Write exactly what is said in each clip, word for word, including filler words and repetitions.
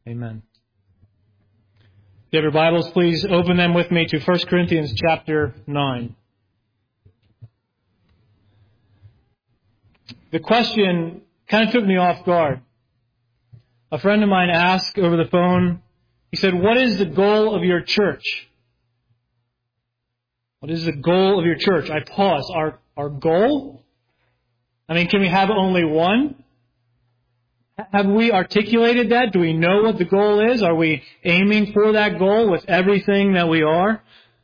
Amen. If you have your Bibles, please open them with me to First Corinthians chapter nine. The question kind of took me off guard. A friend of mine asked over the phone, he said, "What is the goal of your church?" What is the goal of your church? I paused. Our, our goal? I mean, can we have only one? Have we articulated that? Do we know what the goal is? Are we aiming for that goal with everything that we are?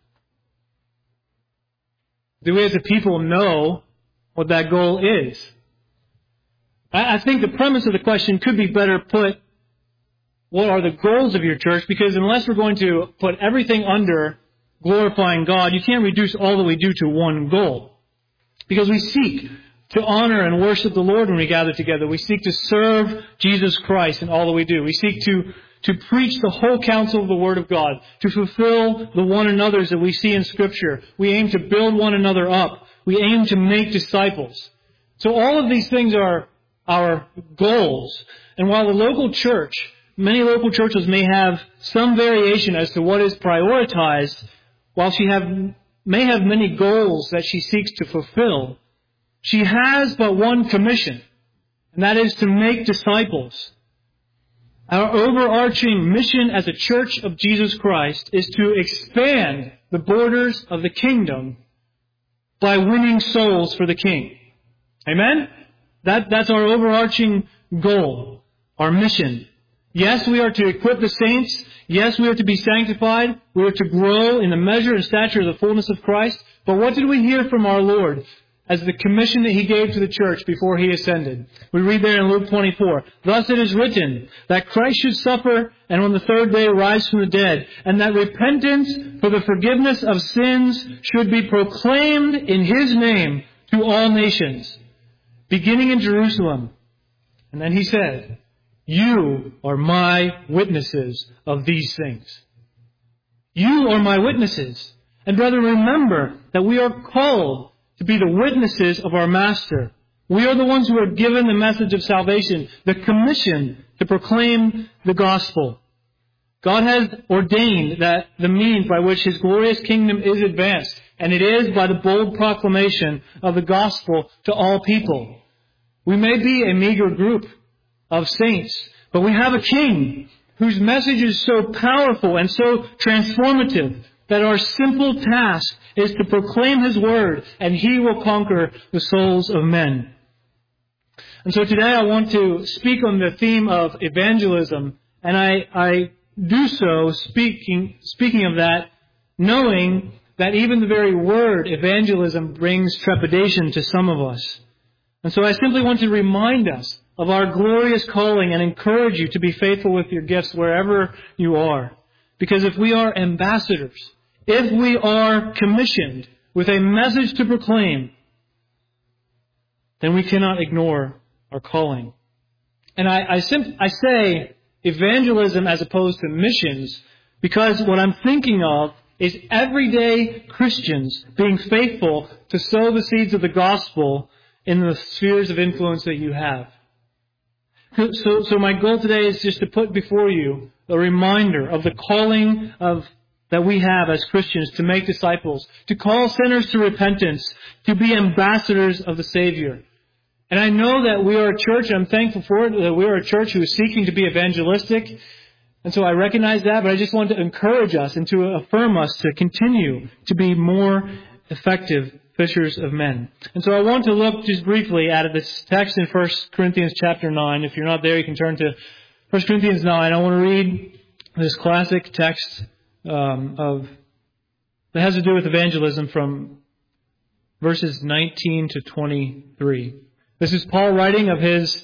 Do we as a people know what that goal is? I, I think the premise of the question could be better put, what are the goals of your church? Because unless we're going to put everything under glorifying God, you can't reduce all that we do to one goal. Because we seek to honor and worship the Lord when we gather together. We seek to serve Jesus Christ in all that we do. We seek to, to preach the whole counsel of the Word of God, to fulfill the one another's that we see in Scripture. We aim to build one another up. We aim to make disciples. So all of these things are our goals. And while the local church, many local churches may have some variation as to what is prioritized, while she have, may have many goals that she seeks to fulfill, she has but one commission, and that is to make disciples. Our overarching mission as a church of Jesus Christ is to expand the borders of the kingdom by winning souls for the King. Amen? That, that's our overarching goal, our mission. Yes, we are to equip the saints. Yes, we are to be sanctified. We are to grow in the measure and stature of the fullness of Christ. But what did we hear from our Lord as the commission that He gave to the church before He ascended? We read there in Luke twenty-four, "Thus it is written, that Christ should suffer and on the third day rise from the dead, and that repentance for the forgiveness of sins should be proclaimed in His name to all nations, beginning in Jerusalem." And then He said, "You are my witnesses of these things." You are my witnesses. And brethren, remember that we are called to be the witnesses of our Master. We are the ones who are given the message of salvation, the commission to proclaim the gospel. God has ordained that the means by which His glorious kingdom is advanced, and it is by the bold proclamation of the gospel to all people. We may be a meager group of saints, but we have a King whose message is so powerful and so transformative that our simple task is to proclaim His word, and He will conquer the souls of men. And so today I want to speak on the theme of evangelism, and I, I do so speaking, speaking of that, knowing that even the very word evangelism brings trepidation to some of us. And so I simply want to remind us of our glorious calling and encourage you to be faithful with your gifts wherever you are. Because if we are ambassadors, if we are commissioned with a message to proclaim, then we cannot ignore our calling. And I, I, sim- I say evangelism as opposed to missions because what I'm thinking of is everyday Christians being faithful to sow the seeds of the gospel in the spheres of influence that you have. So, so my goal today is just to put before you a reminder of the calling of that we have as Christians to make disciples, to call sinners to repentance, to be ambassadors of the Savior. And I know that we are a church, and I'm thankful for it, that we are a church who is seeking to be evangelistic. And so I recognize that, but I just want to encourage us and to affirm us to continue to be more effective fishers of men. And so I want to look just briefly at this text in First Corinthians chapter nine. If you're not there, you can turn to First Corinthians nine. I want to read this classic text um, of that has to do with evangelism from verses nineteen to twenty-three. This is Paul writing of his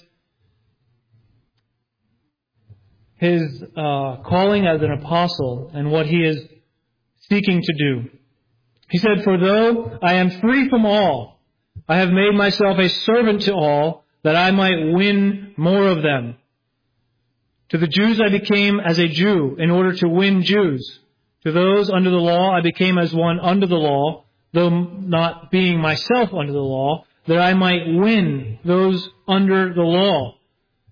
his uh, calling as an apostle and what he is seeking to do. He said, "For though I am free from all, I have made myself a servant to all, that I might win more of them. To the Jews I became as a Jew, in order to win Jews. To those under the law I became as one under the law, though not being myself under the law, that I might win those under the law.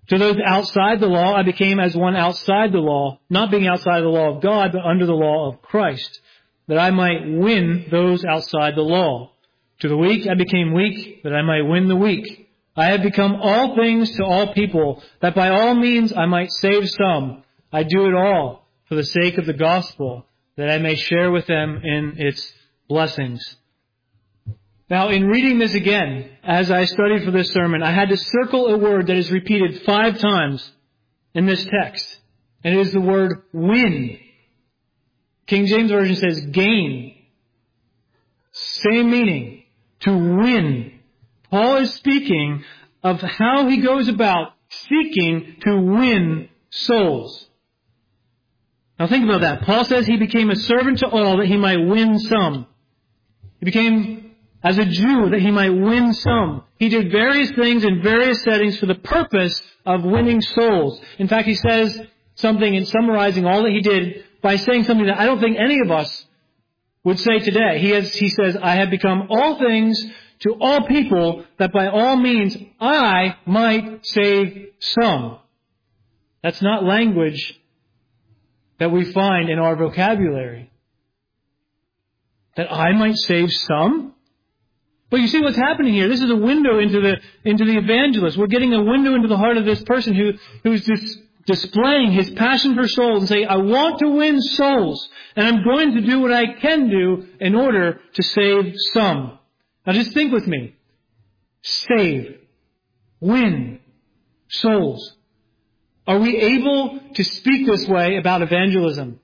To those outside the law, I became as one outside the law, not being outside the law of God, but under the law of Christ, that I might win those outside the law. To the weak, I became weak, that I might win the weak. I have become all things to all people, that by all means I might save some. I do it all for the sake of the gospel, that I may share with them in its blessings. Now, in reading this again, as I studied for this sermon, I had to circle a word that is repeated five times in this text. And it is the word win. King James Version says gain. Same meaning. To win. Paul is speaking of how he goes about seeking to win souls. Now think about that. Paul says he became a servant to all that he might win some. He became as a Jew that he might win some. He did various things in various settings for the purpose of winning souls. In fact, he says something in summarizing all that he did by saying something that I don't think any of us would say today. He has, he says, I have become all things to all people that by all means I might save some. That's not language that we find in our vocabulary. That I might save some? But you see what's happening here. This is a window into the into the evangelist. We're getting a window into the heart of this person who who's dis, displaying his passion for souls and saying, I want to win souls, and I'm going to do what I can do in order to save some. Now just think with me. Save. Win. Souls. Are we able to speak this way about evangelism?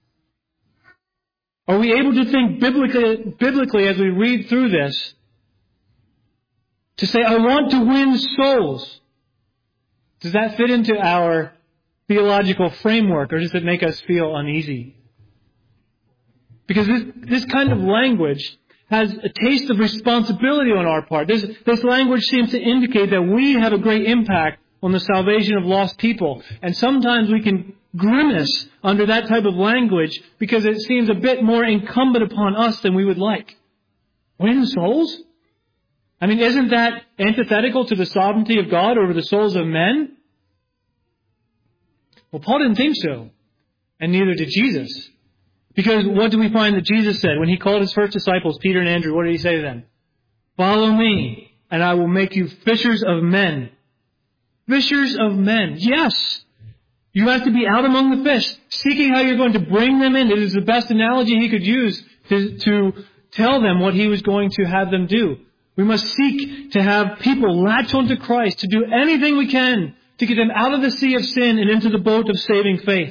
Are we able to think biblically, biblically as we read through this? To say, I want to win souls. Does that fit into our theological framework, or does it make us feel uneasy? Because this, this kind of language has a taste of responsibility on our part. This, this language seems to indicate that we have a great impact on the salvation of lost people. And sometimes we can grimace under that type of language because it seems a bit more incumbent upon us than we would like. Win souls? I mean, isn't that antithetical to the sovereignty of God over the souls of men? Well, Paul didn't think so. And neither did Jesus. Because what do we find that Jesus said? When he called his first disciples, Peter and Andrew, what did he say to them? Follow me, and I will make you fishers of men. Fishers of men. Yes. You have to be out among the fish, seeking how you're going to bring them in. It is the best analogy he could use to, to tell them what he was going to have them do. We must seek to have people latch onto Christ, to do anything we can to get them out of the sea of sin and into the boat of saving faith.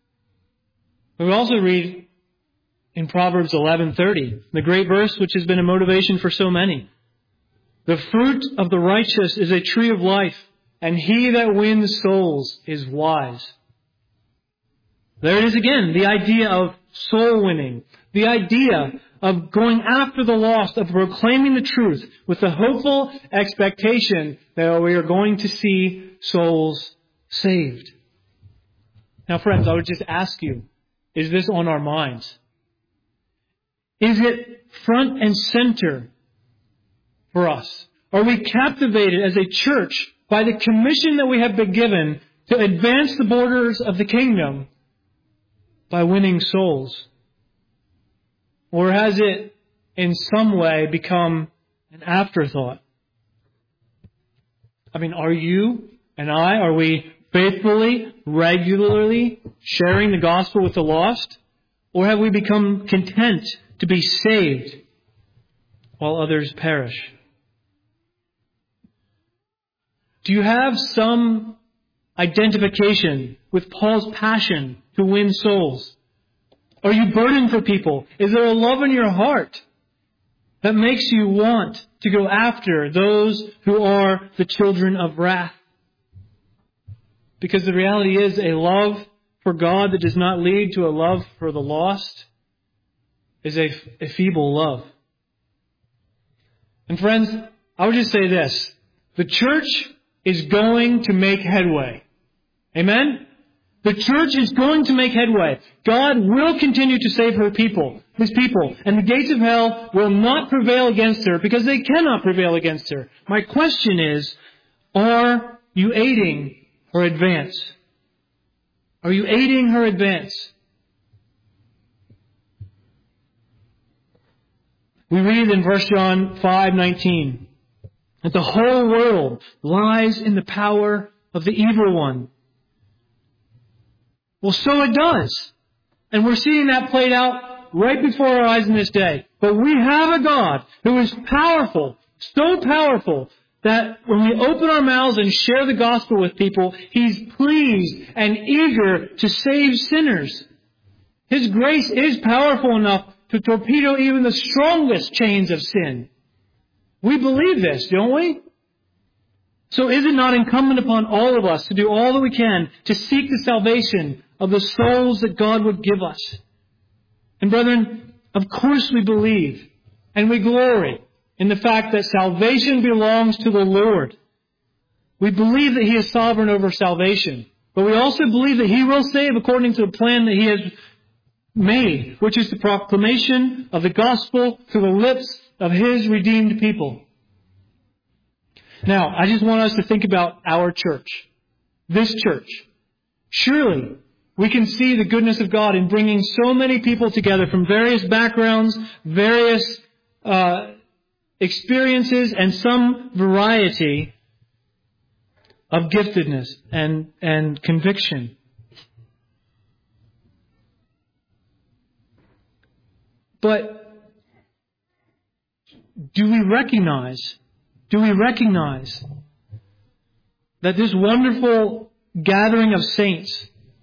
We also read in Proverbs eleven thirty, the great verse which has been a motivation for so many. The fruit of the righteous is a tree of life, and he that wins souls is wise. There it is again, the idea of soul winning, the idea of going after the lost, of proclaiming the truth with the hopeful expectation that we are going to see souls saved. Now, friends, I would just ask you, is this on our minds? Is it front and center for us? Are we captivated as a church by the commission that we have been given to advance the borders of the kingdom by winning souls? Or has it in some way become an afterthought? I mean, are you and I, are we faithfully, regularly sharing the gospel with the lost? Or have we become content to be saved while others perish? Do you have some identification with Paul's passion to win souls? Are you burdened for people? Is there a love in your heart that makes you want to go after those who are the children of wrath? Because the reality is a love for God that does not lead to a love for the lost is a, a feeble love. And friends, I would just say this. The church is going to make headway. Amen? The church is going to make headway. God will continue to save her people, His people. And the gates of hell will not prevail against her because they cannot prevail against her. My question is, are you aiding her advance? Are you aiding her advance? We read in First John five nineteen that the whole world lies in the power of the evil one. Well, so it does. And we're seeing that played out right before our eyes in this day. But we have a God who is powerful, so powerful, that when we open our mouths and share the gospel with people, He's pleased and eager to save sinners. His grace is powerful enough to torpedo even the strongest chains of sin. We believe this, don't we? So is it not incumbent upon all of us to do all that we can to seek the salvation of the souls that God would give us? And brethren, of course we believe and we glory in the fact that salvation belongs to the Lord. We believe that He is sovereign over salvation. But we also believe that He will save according to the plan that He has made, which is the proclamation of the gospel through the lips of His redeemed people. Now, I just want us to think about our church, this church. Surely, we can see the goodness of God in bringing so many people together from various backgrounds, various uh, experiences, and some variety of giftedness and, and conviction. But do we recognize, do we recognize that this wonderful gathering of saints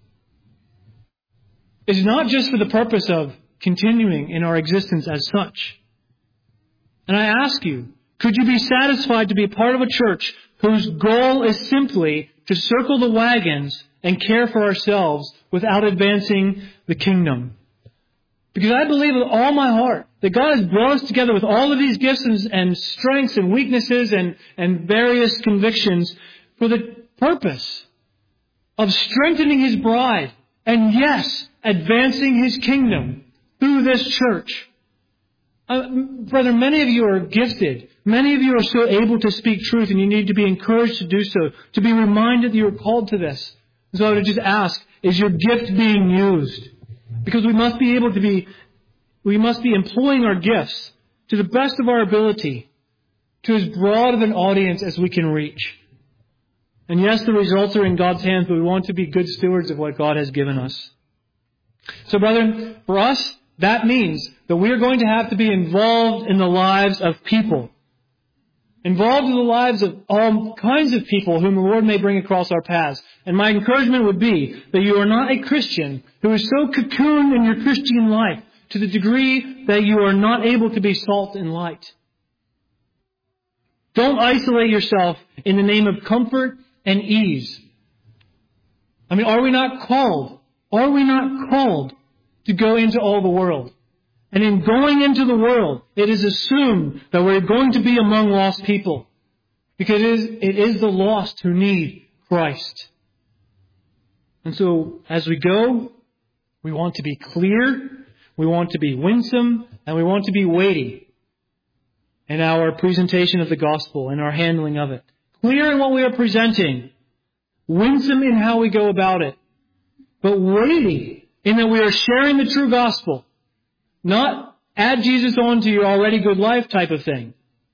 is not just for the purpose of continuing in our existence as such? And I ask you, could you be satisfied to be a part of a church whose goal is simply to circle the wagons and care for ourselves without advancing the kingdom? Because I believe with all my heart that God has brought us together with all of these gifts and, and strengths and weaknesses and, and various convictions for the purpose of strengthening His bride and, yes, advancing His kingdom through this church. Uh, brother, many of you are gifted. Many of you are so able to speak truth, and you need to be encouraged to do so, to be reminded that you are called to this. So I would just ask, is your gift being used? Because we must be able to be, we must be employing our gifts to the best of our ability to as broad of an audience as we can reach. And yes, the results are in God's hands, but we want to be good stewards of what God has given us. So brethren, for us, that means that we are going to have to be involved in the lives of people. Involved in the lives of all kinds of people whom the Lord may bring across our paths. And my encouragement would be that you are not a Christian who is so cocooned in your Christian life to the degree that you are not able to be salt and light. Don't isolate yourself in the name of comfort and ease. I mean, are we not called? Are we not called to go into all the world? And in going into the world, it is assumed that we're going to be among lost people. Because it is, it is the lost who need Christ. And so, as we go, we want to be clear, we want to be winsome, and we want to be weighty in our presentation of the gospel and our handling of it. Clear in what we are presenting, winsome in how we go about it, but weighty in that we are sharing the true gospel. Not add Jesus on to your already good life type of thing.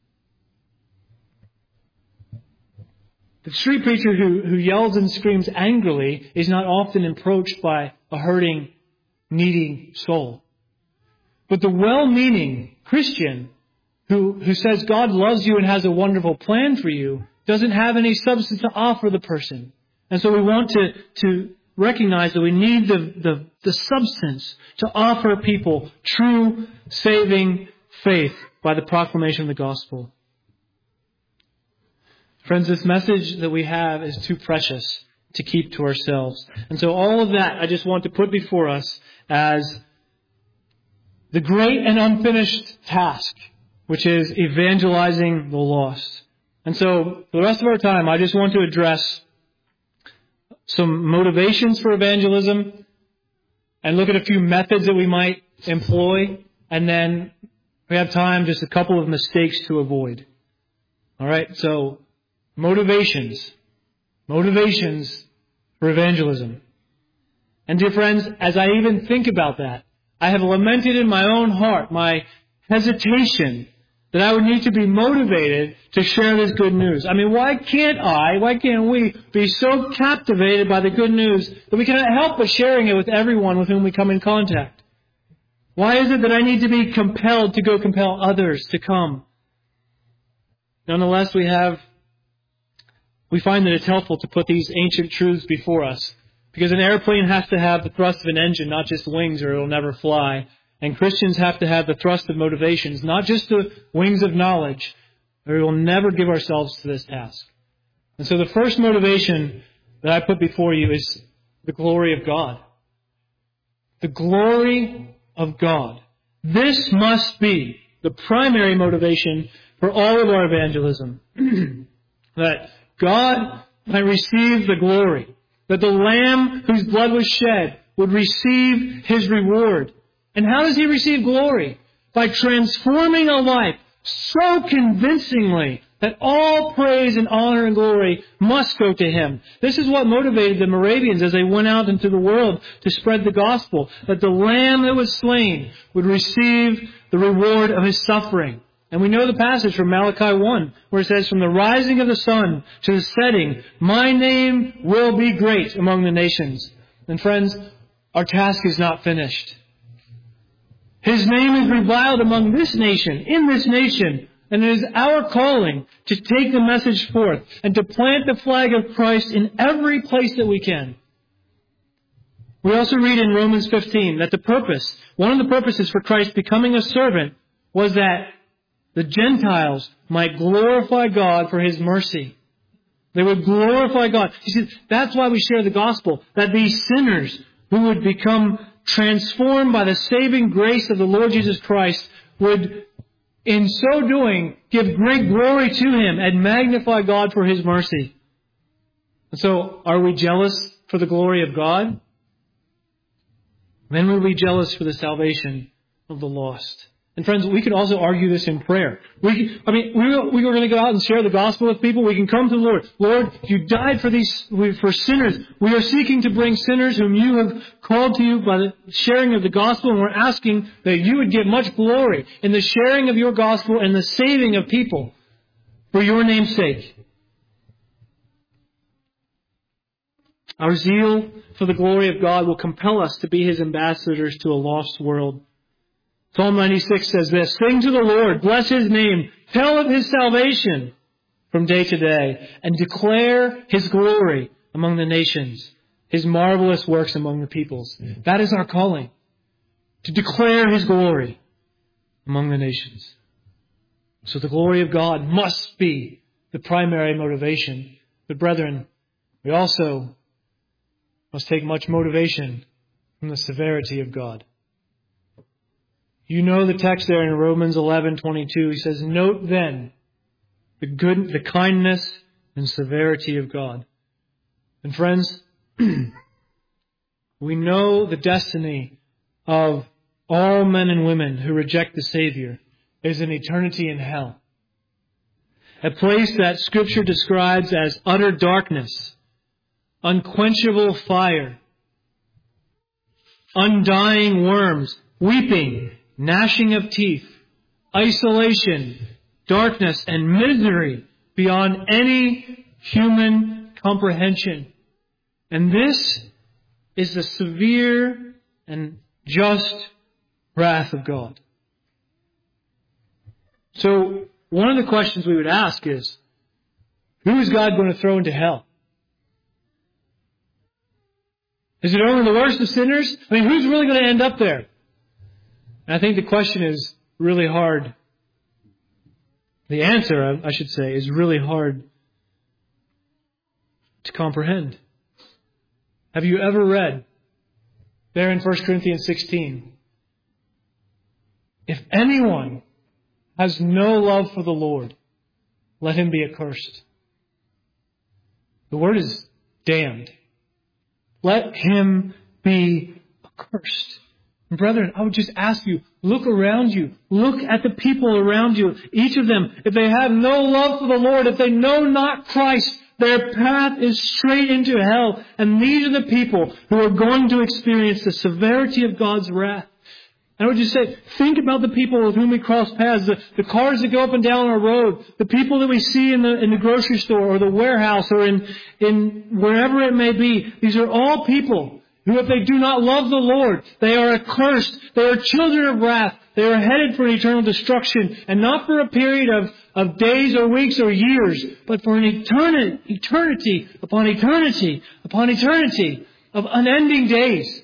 The street preacher who, who yells and screams angrily is not often approached by a hurting, needy soul. But the well-meaning Christian who, who says God loves you and has a wonderful plan for you doesn't have any substance to offer the person. And so we want to, to recognize that we need the, the, the substance to offer people true saving faith by the proclamation of the gospel. Friends, this message that we have is too precious to keep to ourselves. And so all of that I just want to put before us as the great and unfinished task, which is evangelizing the lost. And so for the rest of our time, I just want to address some motivations for evangelism and look at a few methods that we might employ. And then we have time, just a couple of mistakes to avoid. All right, so motivations. Motivations for evangelism. And dear friends, as I even think about that, I have lamented in my own heart my hesitation that I would need to be motivated to share this good news. I mean, why can't I, why can't we be so captivated by the good news that we cannot help but sharing it with everyone with whom we come in contact? Why is it that I need to be compelled to go compel others to come? Nonetheless, we have, we find that it's helpful to put these ancient truths before us, because an airplane has to have the thrust of an engine, not just wings, or it will never fly. And Christians have to have the thrust of motivations, not just the wings of knowledge, or we will never give ourselves to this task. And so the first motivation that I put before you is the glory of God. The glory of God. This must be the primary motivation for all of our evangelism. That God might receive the glory. That the Lamb whose blood was shed would receive His reward. And how does He receive glory? By transforming a life so convincingly that all praise and honor and glory must go to Him. This is what motivated the Moravians as they went out into the world to spread the gospel, that the Lamb that was slain would receive the reward of His suffering. And we know the passage from Malachi one, where it says, from the rising of the sun to the setting, my name will be great among the nations. And friends, our task is not finished. His name is reviled among this nation, in this nation, and it is our calling to take the message forth and to plant the flag of Christ in every place that we can. We also read in Romans fifteen that the purpose, one of the purposes for Christ becoming a servant was that the Gentiles might glorify God for His mercy. They would glorify God. He said, that's why we share the gospel, that these sinners who would become transformed by the saving grace of the Lord Jesus Christ would, in so doing, give great glory to Him and magnify God for His mercy. And so, are we jealous for the glory of God? Then we'll be jealous for the salvation of the lost. And friends, we can also argue this in prayer. We, I mean, we, we are going to go out and share the gospel with people. We can come to the Lord. Lord, you died for these, for sinners. We are seeking to bring sinners whom you have called to you by the sharing of the gospel. And we're asking that you would give much glory in the sharing of your gospel and the saving of people for your name's sake. Our zeal for the glory of God will compel us to be His ambassadors to a lost world. Psalm ninety-six says this, sing to the Lord, bless His name, tell of His salvation from day to day, and declare His glory among the nations, His marvelous works among the peoples. That is our calling, to declare His glory among the nations. So the glory of God must be the primary motivation. But brethren, we also must take much motivation from the severity of God. You know the text there in Romans eleven twenty-two. He says, note then the good, the kindness and severity of God. And friends, we know the destiny of all men and women who reject the Savior is an eternity in hell. A place that Scripture describes as utter darkness, unquenchable fire, undying worms, weeping, gnashing of teeth, isolation, darkness, and misery beyond any human comprehension. And this is the severe and just wrath of God. So, one of the questions we would ask is, who is God going to throw into hell? Is it only the worst of sinners? I mean, who's really going to end up there? And I think the question is really hard. The answer, I should say, is really hard to comprehend. Have you ever read there in First Corinthians sixteen? If anyone has no love for the Lord, let him be accursed. The word is damned. Let him be accursed. And brethren, I would just ask you, look around you. Look at the people around you. Each of them, if they have no love for the Lord, if they know not Christ, Their path is straight into hell. And these are the people who are going to experience the severity of God's wrath. And I would just say, think about the people with whom we cross paths, the, the cars that go up and down our road, the people that we see in the in the grocery store or the warehouse or in, in wherever it may be. These are all people who, if they do not love the Lord, they are accursed. They are children of wrath. They are headed for eternal destruction, and not for a period of, of days or weeks or years, but for an eternity, eternity upon eternity upon eternity of unending days.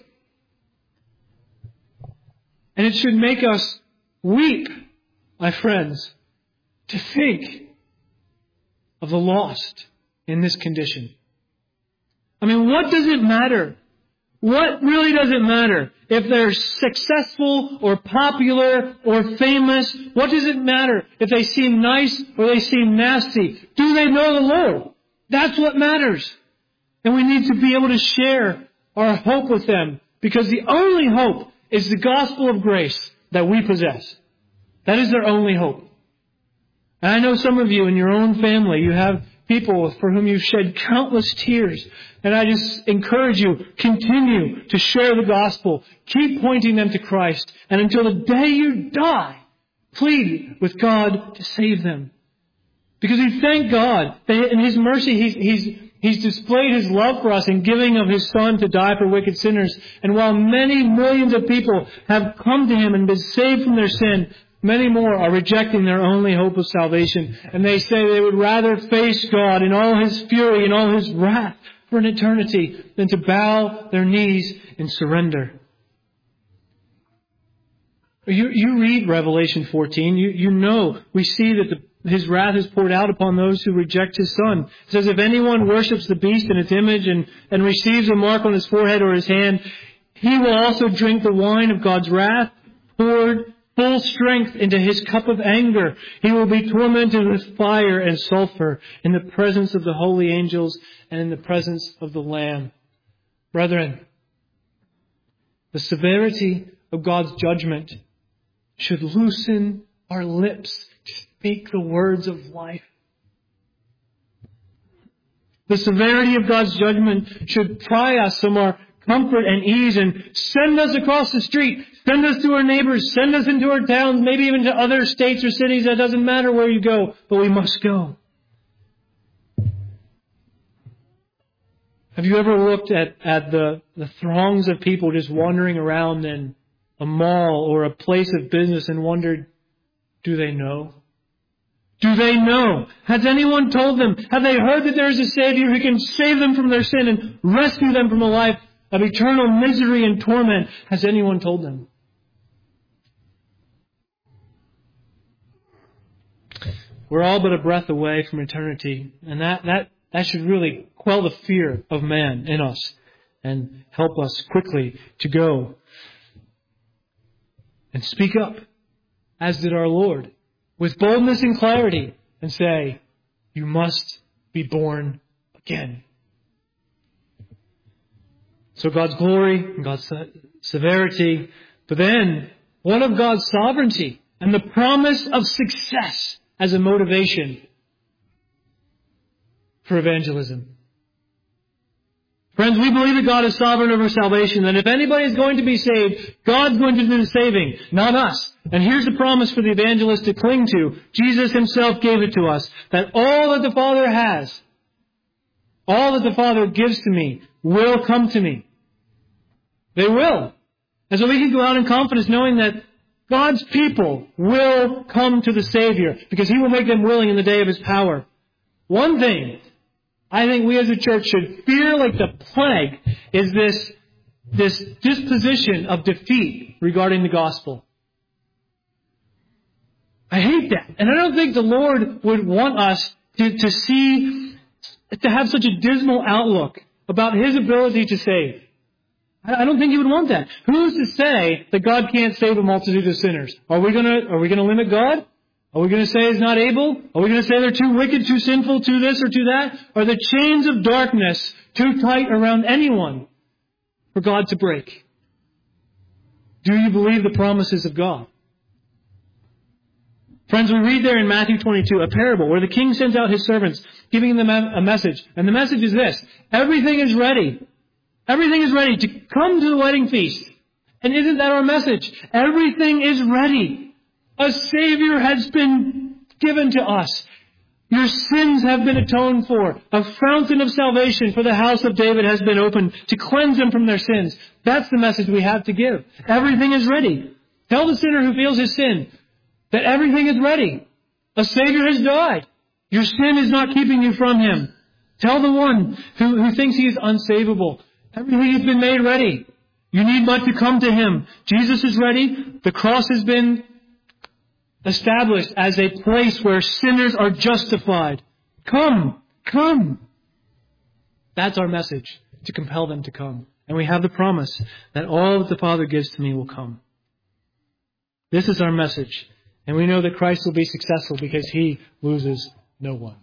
And it should make us weep, my friends, to think of the lost in this condition. I mean, what does it matter? What really does it matter? If they're successful or popular or famous, what does it matter? If they seem nice or they seem nasty? Do they know the Lord? That's what matters. And we need to be able to share our hope with them, because the only hope is the gospel of grace that we possess. That is their only hope. And I know some of you in your own family, you have people for whom you've shed countless tears. And I just encourage you, continue to share the gospel. Keep pointing them to Christ. And until the day you die, plead with God to save them. Because we thank God that in His mercy, He's, He's, He's displayed His love for us in giving of His Son to die for wicked sinners. And while many millions of people have come to Him and been saved from their sin, many more are rejecting their only hope of salvation. And they say they would rather face God in all His fury and all His wrath for an eternity than to bow their knees in surrender. You, you read Revelation fourteen, you, you know, we see that the, His wrath is poured out upon those who reject His Son. It says, if anyone worships the beast and its image and, and receives a mark on his forehead or his hand, he will also drink the wine of God's wrath, poured full strength into His cup of anger. He will be tormented with fire and sulfur in the presence of the holy angels and in the presence of the Lamb. Brethren, the severity of God's judgment should loosen our lips to speak the words of life. The severity of God's judgment should pry us from our comfort and ease and send us across the street, send us to our neighbors, send us into our towns, maybe even to other states or cities. That doesn't matter where you go, but we must go. Have you ever looked at, at the, the throngs of people just wandering around in a mall or a place of business and wondered, do they know? Do they know? Has anyone told them? Have they heard that there is a Savior who can save them from their sin and rescue them from a life of eternal misery and torment? Has anyone told them? We're all but a breath away from eternity, and that, that, that should really quell the fear of man in us and help us quickly to go and speak up, as did our Lord, with boldness and clarity, and say, you must be born again. So God's glory and God's severity, but then one of God's sovereignty and the promise of success as a motivation for evangelism. Friends, we believe that God is sovereign over salvation, and if anybody is going to be saved, God's going to do the saving, not us. And here's the promise for the evangelist to cling to. Jesus Himself gave it to us, that all that the Father has, all that the Father gives to me, will come to me. They will. And so we can go out in confidence knowing that God's people will come to the Savior, because He will make them willing in the day of His power. One thing I think we as a church should fear like the plague is this, this disposition of defeat regarding the gospel. I hate that. And I don't think the Lord would want us to, to see, to have such a dismal outlook about His ability to save. I don't think He would want that. Who's to say that God can't save a multitude of sinners? Are we gonna, are we gonna limit God? Are we going to say He's not able? Are we going to say they're too wicked, too sinful, too this or too that? Are the chains of darkness too tight around anyone for God to break? Do you believe the promises of God? Friends, we read there in Matthew twenty-two, a parable where the king sends out his servants, giving them a message. And the message is this: everything is ready. Everything is ready to come to the wedding feast. And isn't that our message? Everything is ready. A Savior has been given to us. Your sins have been atoned for. A fountain of salvation for the house of David has been opened to cleanse them from their sins. That's the message we have to give. Everything is ready. Tell the sinner who feels his sin that everything is ready. A Savior has died. Your sin is not keeping you from Him. Tell the one who, who thinks he is unsavable, everything has been made ready. You need but to come to Him. Jesus is ready. The cross has been established as a place where sinners are justified. Come, come. That's our message, to compel them to come. And we have the promise that all that the Father gives to me will come. This is our message. And we know that Christ will be successful because He loses no one.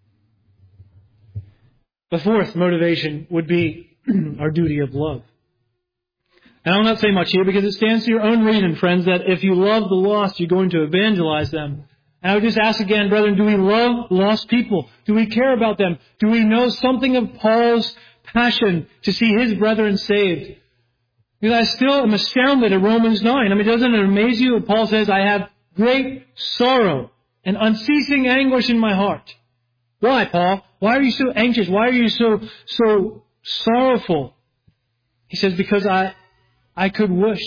The fourth motivation would be our duty of love. And I'll not say much here because it stands to your own reason, friends, that if you love the lost, you're going to evangelize them. And I would just ask again, brethren, do we love lost people? Do we care about them? Do we know something of Paul's passion to see his brethren saved? Because I still am astounded at Romans nine. I mean, doesn't it amaze you that Paul says, I have great sorrow and unceasing anguish in my heart? Why, Paul? Why are you so anxious? Why are you so so sorrowful? He says, because I I could wish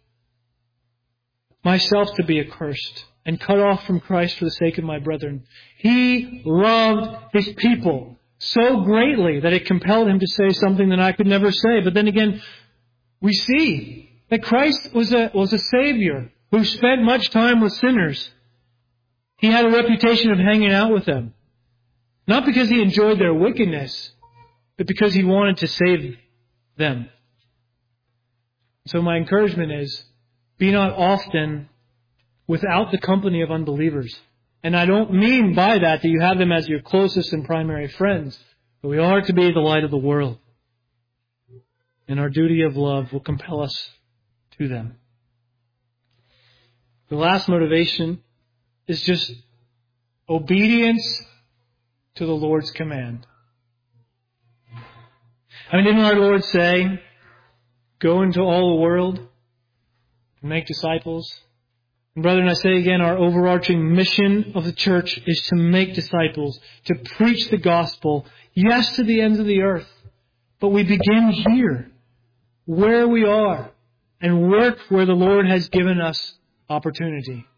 myself to be accursed and cut off from Christ for the sake of my brethren. He loved His people so greatly that it compelled Him to say something that I could never say. But then again, we see that Christ was a was a Savior who spent much time with sinners. He had a reputation of hanging out with them. Not because He enjoyed their wickedness, but because He wanted to save them. So my encouragement is, be not often without the company of unbelievers. And I don't mean by that that you have them as your closest and primary friends, but we are to be the light of the world. And our duty of love will compel us to them. The last motivation is just obedience to the Lord's command. I mean, didn't our Lord say, go into all the world and make disciples? And brethren, I say again, our overarching mission of the church is to make disciples, to preach the gospel, yes, to the ends of the earth. But we begin here, where we are, and work where the Lord has given us opportunity.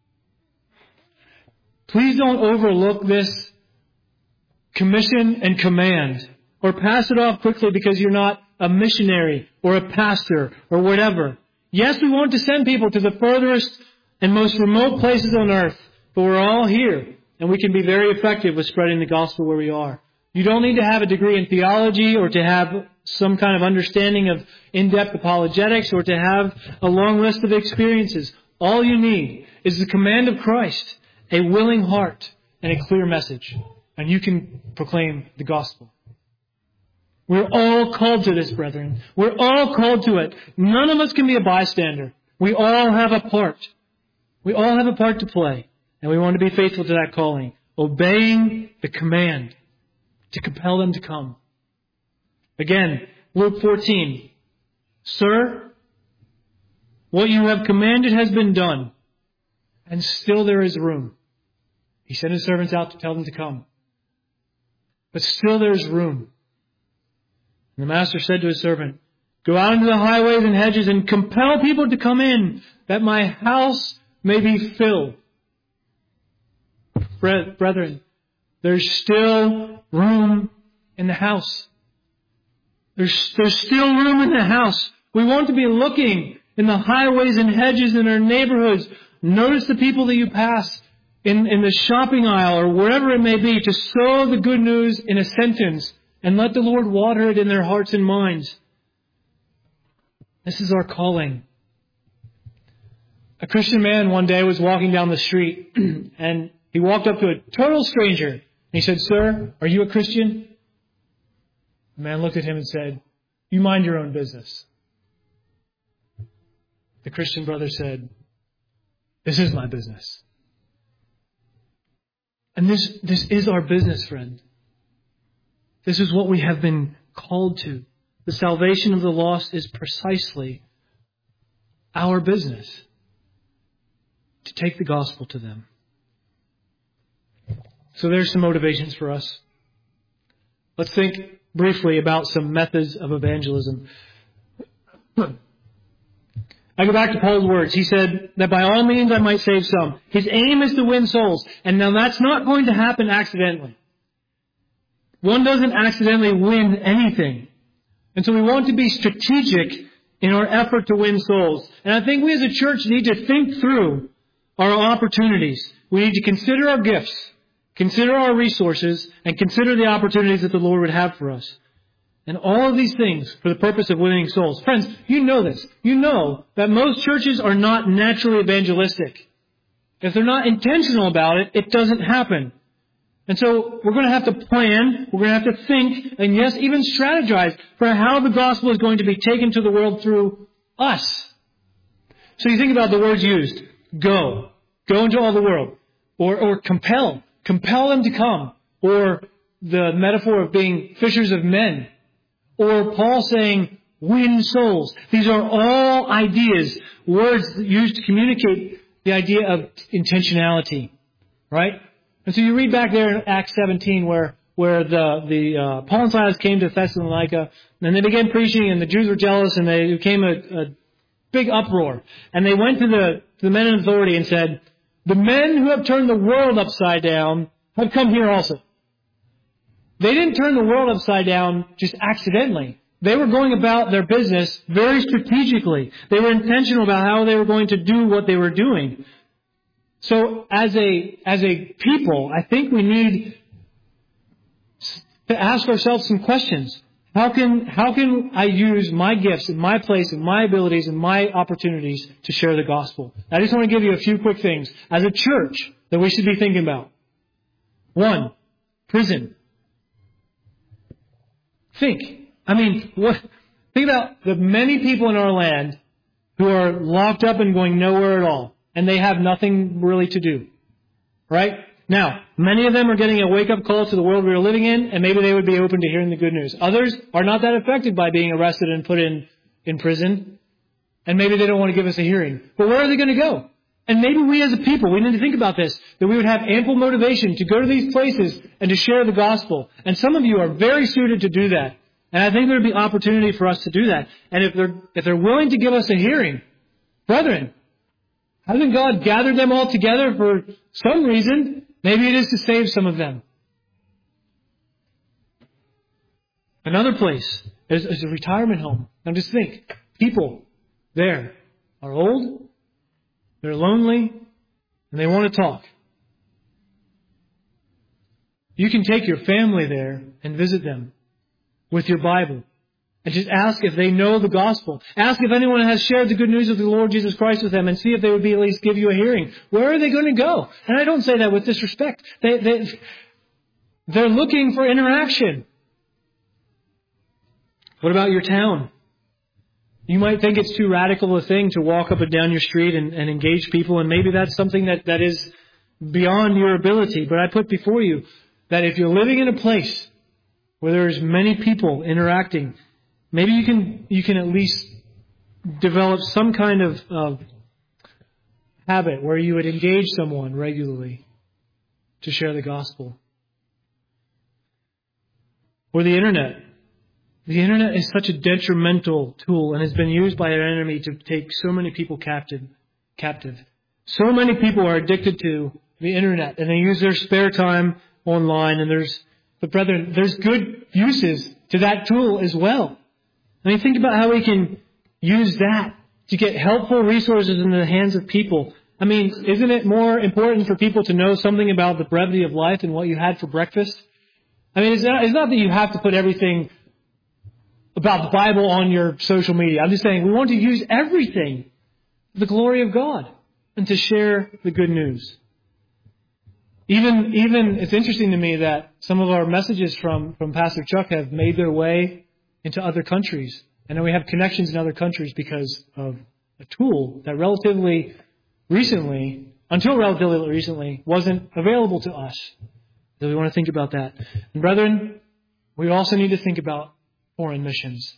Please don't overlook this commission and command, or pass it off quickly because you're not a missionary or a pastor or whatever. Yes, we want to send people to the furthest and most remote places on earth, but we're all here and we can be very effective with spreading the gospel where we are. You don't need to have a degree in theology or to have some kind of understanding of in-depth apologetics or to have a long list of experiences. All you need is the command of Christ, a willing heart, and a clear message. And you can proclaim the gospel. We're all called to this, brethren. We're all called to it. None of us can be a bystander. We all have a part. We all have a part to play. And we want to be faithful to that calling. Obeying the command to compel them to come. Again, Luke fourteen. Sir, what you have commanded has been done, and still there is room. He sent His servants out to tell them to come. But still there is room. And the master said to his servant, go out into the highways and hedges and compel people to come in, that my house may be filled. Brethren, there's still room in the house. There's, there's still room in the house. We want to be looking in the highways and hedges in our neighborhoods. Notice the people that you pass in, in the shopping aisle or wherever it may be, to sow the good news in a sentence and let the Lord water it in their hearts and minds. This is our calling. A Christian man one day was walking down the street and he walked up to a total stranger. And he said, sir, are you a Christian? The man looked at him and said, you mind your own business. The Christian brother said, this is my business. And this, this is our business, friend. This is what we have been called to. The salvation of the lost is precisely our business, to take the gospel to them. So there's some motivations for us. Let's think briefly about some methods of evangelism. I go back to Paul's words. He said that by all means I might save some. His aim is to win souls. And now that's not going to happen accidentally. One doesn't accidentally win anything. And so we want to be strategic in our effort to win souls. And I think we as a church need to think through our opportunities. We need to consider our gifts, consider our resources, and consider the opportunities that the Lord would have for us. And all of these things for the purpose of winning souls. Friends, you know this. You know that most churches are not naturally evangelistic. If they're not intentional about it, it doesn't happen. And so we're going to have to plan, we're going to have to think, and yes, even strategize for how the gospel is going to be taken to the world through us. So you think about the words used. Go. Go into all the world. Or, or compel. Compel them to come. Or the metaphor of being fishers of men. Or Paul saying, win souls. These are all ideas, words used to communicate the idea of intentionality. Right? And so you read back there in Acts seventeen where, where the, the uh, Paul and Silas came to Thessalonica, and they began preaching, and the Jews were jealous, and they became a, a big uproar. And they went to the, to the men in authority and said, the men who have turned the world upside down have come here also. They didn't turn the world upside down just accidentally. They were going about their business very strategically. They were intentional about how they were going to do what they were doing. So as a, as a people, I think we need to ask ourselves some questions. How can, how can I use my gifts and my place and my abilities and my opportunities to share the gospel? I just want to give you a few quick things as a church that we should be thinking about. One, prison. Think. I mean, what, think about the many people in our land who are locked up and going nowhere at all. And they have nothing really to do. Right? Now, many of them are getting a wake-up call to the world we are living in, and maybe they would be open to hearing the good news. Others are not that affected by being arrested and put in, in prison, and maybe they don't want to give us a hearing. But where are they going to go? And maybe we as a people, we need to think about this, that we would have ample motivation to go to these places and to share the gospel. And some of you are very suited to do that. And I think there would be opportunity for us to do that. And if they're, if they're willing to give us a hearing, brethren, hasn't God gathered them all together for some reason? Maybe it is to save some of them. Another place is, is a retirement home. Now just think, people there are old, they're lonely, and they want to talk. You can take your family there and visit them with your Bible. And just ask if they know the gospel. Ask if anyone has shared the good news of the Lord Jesus Christ with them and see if they would be at least give you a hearing. Where are they going to go? And I don't say that with disrespect. They, they, they're looking for interaction. What about your town? You might think it's too radical a thing to walk up and down your street and, and engage people, and maybe that's something that, that is beyond your ability. But I put before you that if you're living in a place where there's many people interacting, maybe you can you can at least develop some kind of, of habit where you would engage someone regularly to share the gospel. Or the internet. The internet is such a detrimental tool and has been used by our enemy to take so many people captive. captive. So many people are addicted to the internet and they use their spare time online. And there's, but brethren, there's good uses to that tool as well. I mean, think about how we can use that to get helpful resources in the hands of people. I mean, isn't it more important for people to know something about the brevity of life and what you had for breakfast? I mean, it's not, it's not that you have to put everything about the Bible on your social media. I'm just saying we want to use everything for the glory of God and to share the good news. Even, even, it's interesting to me that some of our messages from, from Pastor Chuck have made their way into other countries. And then we have connections in other countries because of a tool that relatively recently, until relatively recently, wasn't available to us. So we want to think about that. And brethren, we also need to think about foreign missions.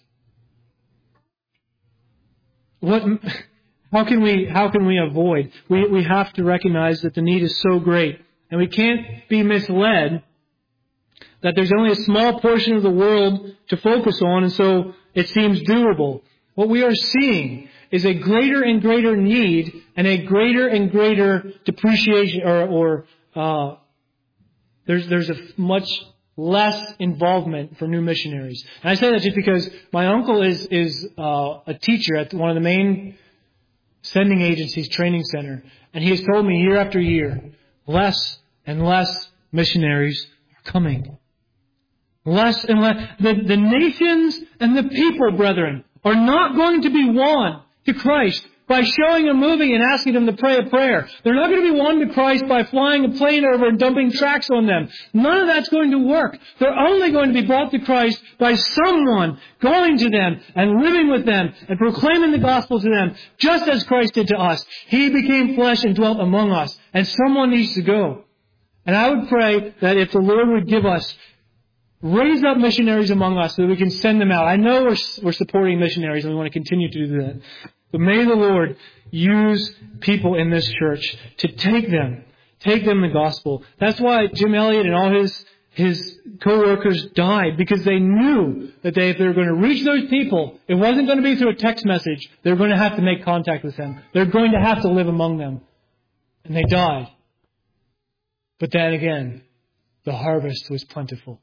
What, how can we, how can we avoid? We, we have to recognize that the need is so great. And we can't be misled that there's only a small portion of the world to focus on, and so it seems doable. What we are seeing is a greater and greater need and a greater and greater depreciation, or, or uh, there's there's a much less involvement for new missionaries. And I say that just because my uncle is is uh, a teacher at one of the main sending agencies, training center, and he has told me year after year, less and less missionaries are coming. Less and less. The, the nations and the people, brethren, are not going to be won to Christ by showing them moving and asking them to pray a prayer. They're not going to be won to Christ by flying a plane over and dumping tracts on them. None of that's going to work. They're only going to be brought to Christ by someone going to them and living with them and proclaiming the gospel to them, just as Christ did to us. He became flesh and dwelt among us, and someone needs to go. And I would pray that if the Lord would give us, raise up missionaries among us so that we can send them out. I know we're, we're supporting missionaries and we want to continue to do that. But may the Lord use people in this church to take them, take them the gospel. That's why Jim Elliot and all his his co-workers died, because they knew that they, if they were going to reach those people, it wasn't going to be through a text message. They were going to have to make contact with them. They're going to have to live among them. And they died. But then again, the harvest was plentiful.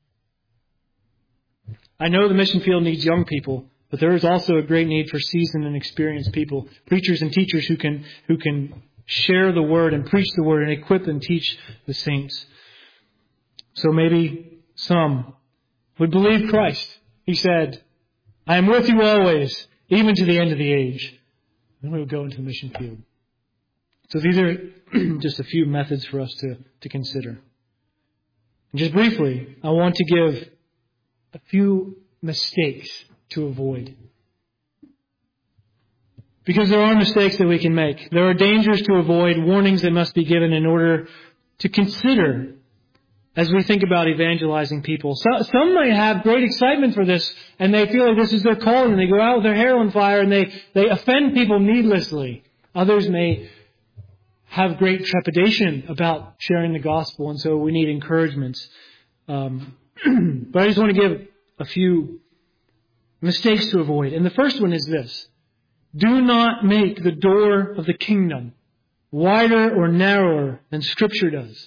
I know the mission field needs young people, but there is also a great need for seasoned and experienced people, preachers and teachers who can who can share the word and preach the word and equip and teach the saints. So maybe some would believe Christ. He said, I am with you always, even to the end of the age. Then we would go into the mission field. So these are just a few methods for us to, to consider. And just briefly, I want to give a few mistakes to avoid. Because there are mistakes that we can make. There are dangers to avoid, warnings that must be given in order to consider as we think about evangelizing people. So, some might have great excitement for this, and they feel like this is their calling, and they go out with their hair on fire, and they, they offend people needlessly. Others may have great trepidation about sharing the gospel, and so we need encouragements. Um, but I just want to give a few mistakes to avoid. And the first one is this. Do not make the door of the kingdom wider or narrower than Scripture does.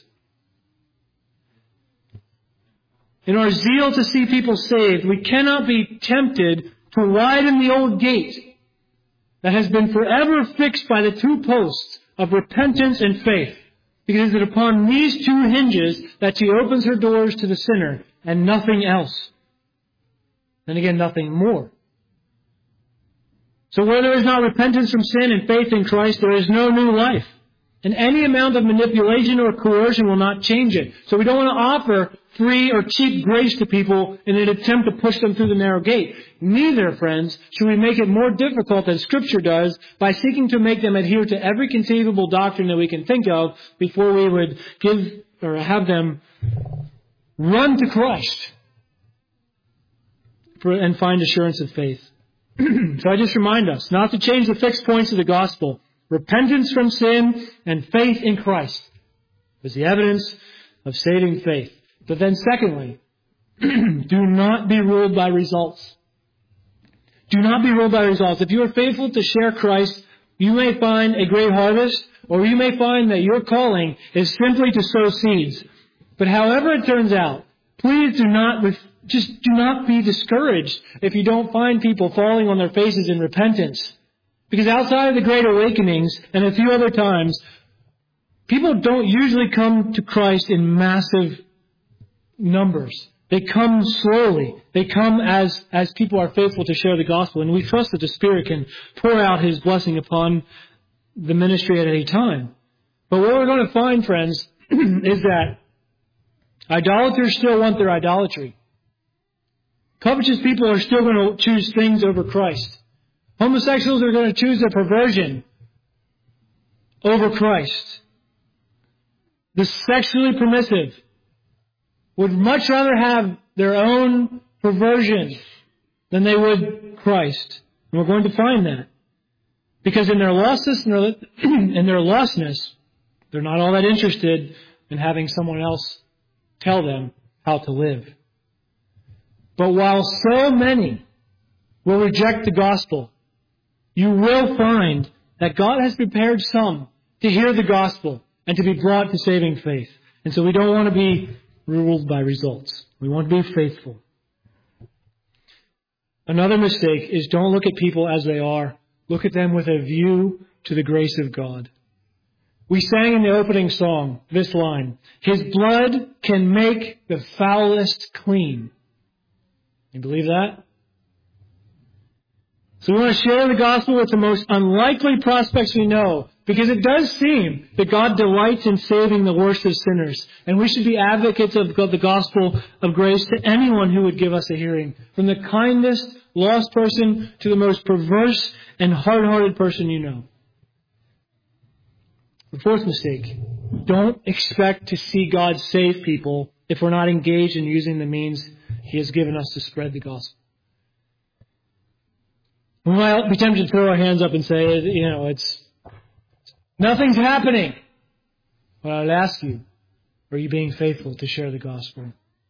In our zeal to see people saved, we cannot be tempted to widen the old gate that has been forever fixed by the two posts of repentance and faith. Because it is upon these two hinges that she opens her doors to the sinner, and nothing else. And again, nothing more. So where there is not repentance from sin and faith in Christ, there is no new life. And any amount of manipulation or coercion will not change it. So we don't want to offer free or cheap grace to people in an attempt to push them through the narrow gate. Neither, friends, should we make it more difficult than Scripture does by seeking to make them adhere to every conceivable doctrine that we can think of before we would give or have them run to Christ for, and find assurance of faith. So I just remind us not to change the fixed points of the gospel. Repentance from sin and faith in Christ is the evidence of saving faith. But then secondly, do not be ruled by results. Do not be ruled by results. If you are faithful to share Christ, you may find a great harvest, or you may find that your calling is simply to sow seeds. But however it turns out, please do not, just do not be discouraged if you don't find people falling on their faces in repentance. Because outside of the Great Awakenings and a few other times, people don't usually come to Christ in massive numbers. They come slowly. They come as, as people are faithful to share the gospel. And we trust that the Spirit can pour out His blessing upon the ministry at any time. But what we're going to find, friends, is that idolaters still want their idolatry. Covetous people are still going to choose things over Christ. Homosexuals are going to choose their perversion over Christ. The sexually permissive would much rather have their own perversion than they would Christ. And we're going to find that. Because in their lostness, in their lostness, they're not all that interested in having someone else tell them how to live. But while so many will reject the gospel, you will find that God has prepared some to hear the gospel and to be brought to saving faith. And so we don't want to be ruled by results. We want to be faithful. Another mistake is don't look at people as they are. Look at them with a view to the grace of God. We sang in the opening song this line, His blood can make the foulest clean. You believe that? So we want to share the gospel with the most unlikely prospects we know, because it does seem that God delights in saving the worst of sinners. And we should be advocates of the gospel of grace to anyone who would give us a hearing, from the kindest lost person to the most perverse and hard-hearted person you know. The fourth mistake, don't expect to see God save people if we're not engaged in using the means He has given us to spread the gospel. We might be tempted to throw our hands up and say, you know, it's nothing's happening. But I'd ask you, are you being faithful to share the gospel?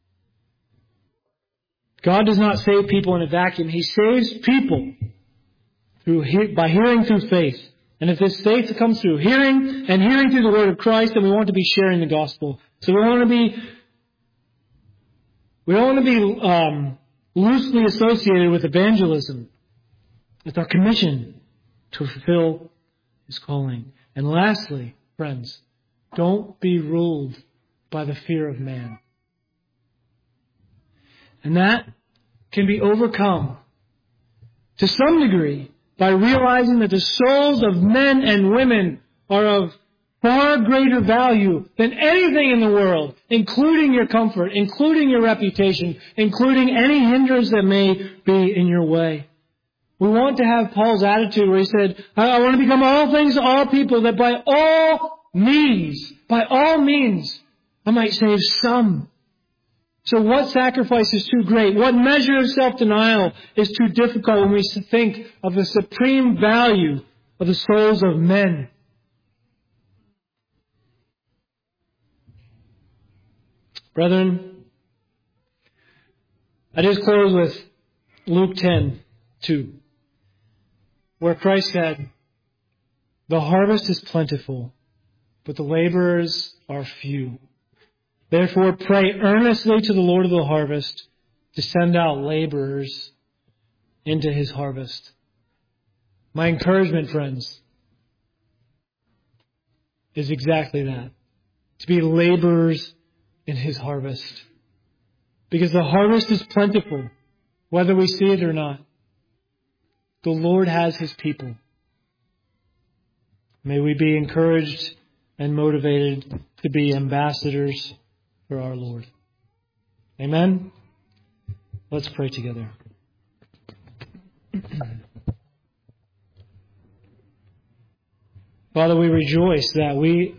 God does not save people in a vacuum. He saves people through by hearing through faith. And if this faith comes through hearing and hearing through the word of Christ, then we want to be sharing the gospel. So we want to be, we don't want to be um, loosely associated with evangelism. It's our commission to fulfill His calling. And lastly, friends, don't be ruled by the fear of man. And that can be overcome to some degree by realizing that the souls of men and women are of far greater value than anything in the world, including your comfort, including your reputation, including any hindrance that may be in your way. We want to have Paul's attitude where he said, I want to become all things to all people, that by all means, by all means, I might save some. So what sacrifice is too great? What measure of self-denial is too difficult when we think of the supreme value of the souls of men? Brethren, I just close with Luke ten two, where Christ said, the harvest is plentiful, but the laborers are few. Therefore, pray earnestly to the Lord of the harvest to send out laborers into His harvest. My encouragement, friends, is exactly that. To be laborers in His harvest. Because the harvest is plentiful, whether we see it or not. The Lord has His people. May we be encouraged and motivated to be ambassadors for our Lord. Amen? Let's pray together. Father, we rejoice that we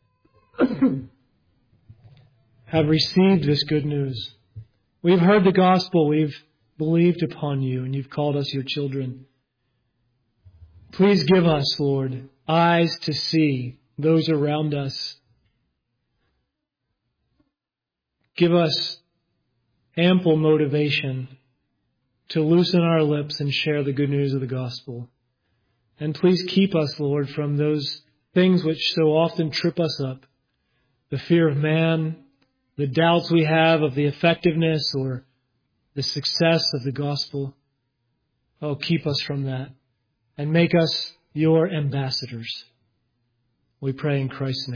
have received this good news. We've heard the gospel. We've believed upon You, and You've called us Your children. Please give us, Lord, eyes to see those around us. Give us ample motivation to loosen our lips and share the good news of the gospel. And please keep us, Lord, from those things which so often trip us up. The fear of man, the doubts we have of the effectiveness or the success of the gospel. Oh, keep us from that and make us Your ambassadors. We pray in Christ's name.